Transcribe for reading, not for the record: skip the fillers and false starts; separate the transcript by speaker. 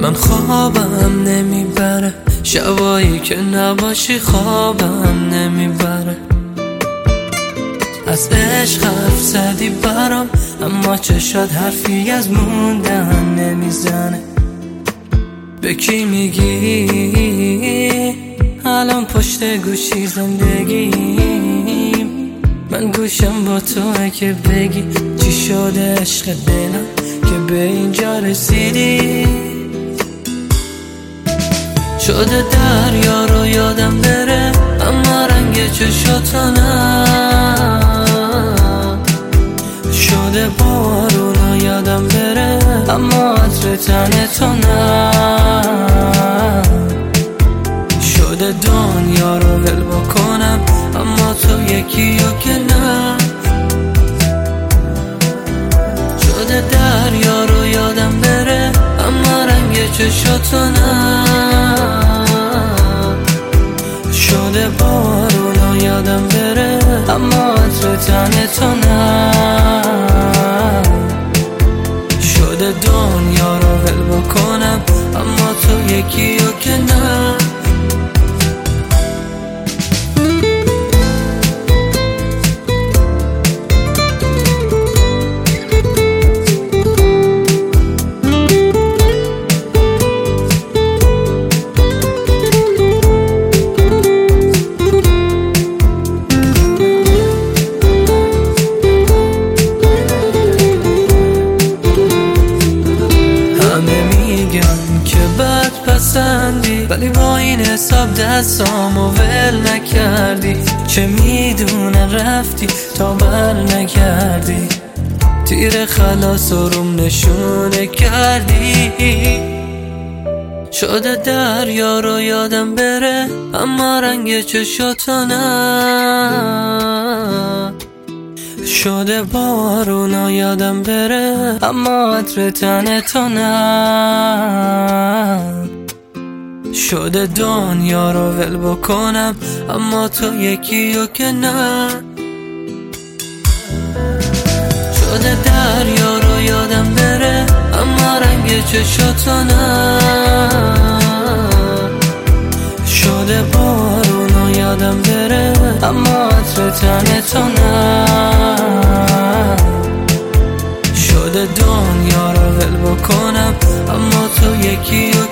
Speaker 1: من خوابم نمیبره، شبایی که نباشی خوابم نمیبره. از عشق حرف زدی برام، اما چشات حرفی از موندن نمیزنه. به کی میگی الان پشت گوشی زندگیم؟ من گوشم با توه که بگی چی شده عشق دلم که به اینجا رسیدی. شده دریا رو یادم بره، اما رنگ چشاتو نه. شده بارون رو یادم بره، اما عطر تن تو نه. شده دنیا رو ول بکنم، اما تو یکی رو که نه. شده دریا رو یادم بره، اما رنگ چشاتو نه. شده بارون رو یادم بره، اما عطر تن تو نه. شده دنیا رو ول بکنم، اما تو یکی رو که نه. ولی با این حساب دستامو ول نکردی، چه میدونن رفتی تا بر نکردی. تیر خلاص روم نشونه کردی. شده دریا رو یادم بره، اما رنگ چشاتو نه. شده بارون رو یادم بره، اما عطر تن تو نه. شده دنیا رو ول بکنم، اما تو یکی رو که نه. شده دریا رو یادم بره، اما رنگ چشاتو نه. شده بارون رو یادم بره، اما عطر تن تو نه. شده دنیا رو ول بکنم، اما تو یکی رو